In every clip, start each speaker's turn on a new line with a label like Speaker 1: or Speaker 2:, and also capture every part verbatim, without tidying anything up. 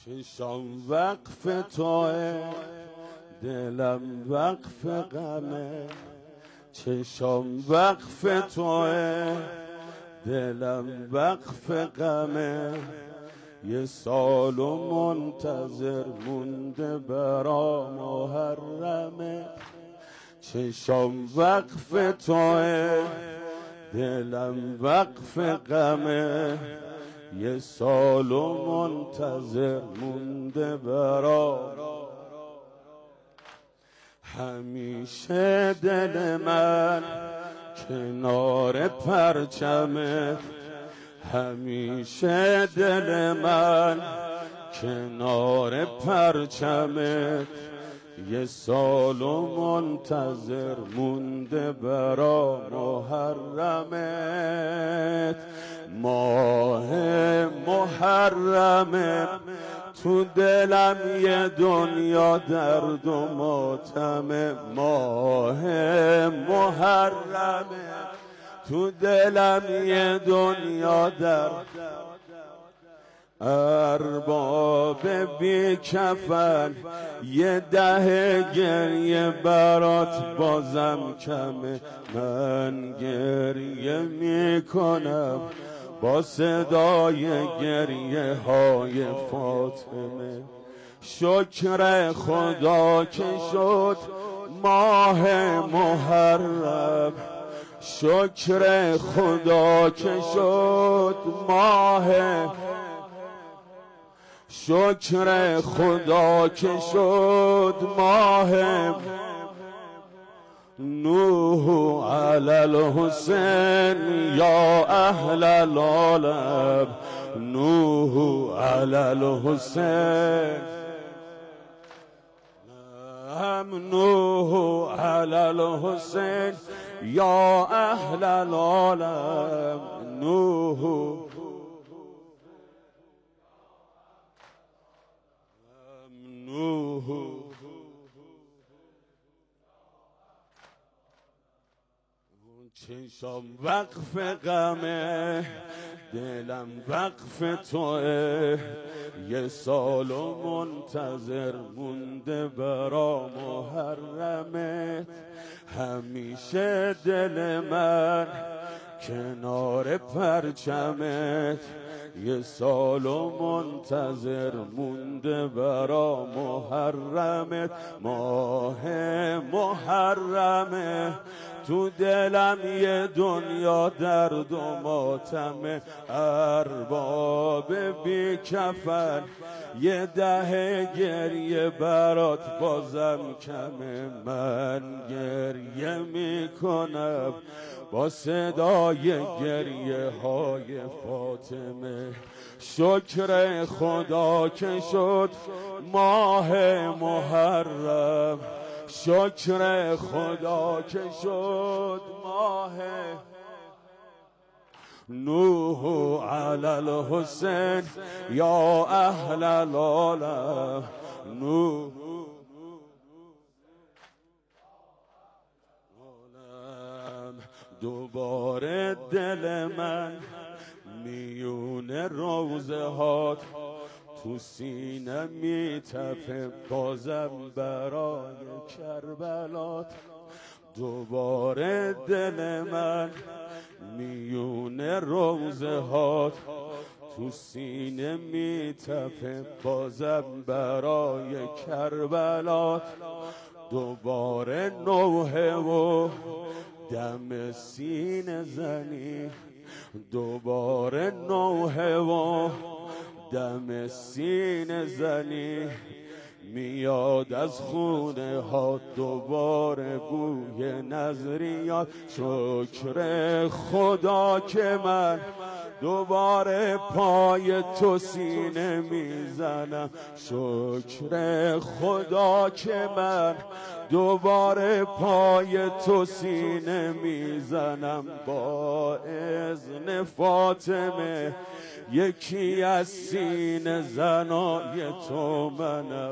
Speaker 1: چشام وقف توه، دلم وقف غمه. چشام وقف توه، دلم وقف غمه. یه سال و منتظر مونده برا محرمه. چشام وقف توه، دلم وقف غمه. یه سال و منتظر مونده برا. همیشه دل من کنار پرچمه. همیشه دل من کنار پرچمه. یه سال و منتظر مونده برا محرمت. ماه محرمه، تو دلم یه دنیا درد و ماتمه. ماه محرمه، تو دلم یه دنیا درد. ارباب بی کفن، یه ده گریه برات بازم کمه. من گریه میکنم با صدای گریه های فاطمه. شکر خدا که شد ماه محرم. شکر خدا که شد ماه. شکر خدا که شد ماه. نوح علی الحسین یا اهل العالم. نوح علی الحسین، نوح علی الحسین یا اهل العالم. نوح نوح چشام وقف غمه، دلم وقف توه. یه سال و منتظر مونده برا محرمت. همیشه دل من کنار پرچمت. یه سال و منتظر مونده برا محرمت. ماه محرمه، تو دلم یه دنیا درد و ماتمه. ارباب بی کفن، یه ده گریه برات بازم کمه. من گریه میکنم با صدای گریه های فاطمه. شکر خدا که شد ماه محرم. شکر خدا که شد ماه. نوح علی الحسین یا اهل العالم. نوح دوباره دل من میون روزه هات تو سینه میتپه بازم برای کربلات. دوباره دل من میون روزه هات تو سینه میتپه بازم برای کربلات. دوباره نوحه و دم سینه زنی. دوباره نوحه و دم سینه زنی. میاد از خونه ها دوباره بوی نظریات. شکر خدا که من دوباره پای تو سینه میزنم. شکر خدا که من دوباره پای تو سینه میزنم. با اذن فاطمه یکی از سینه زنای تو منم.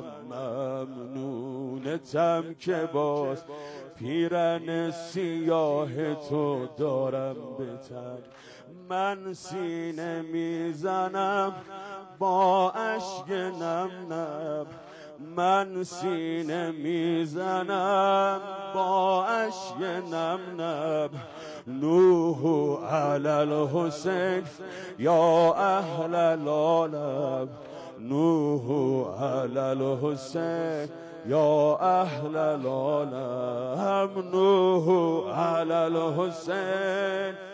Speaker 1: ممنونتم که باز پیرن سیاه تو دارم به تن. من سینه میزنم با اشک نم نم، من سینه میزنم با اشک نم نم. نوح علی الحسین یا اهل العالم، نوح علی الحسین یا اهل العالم، نوح علی الحسین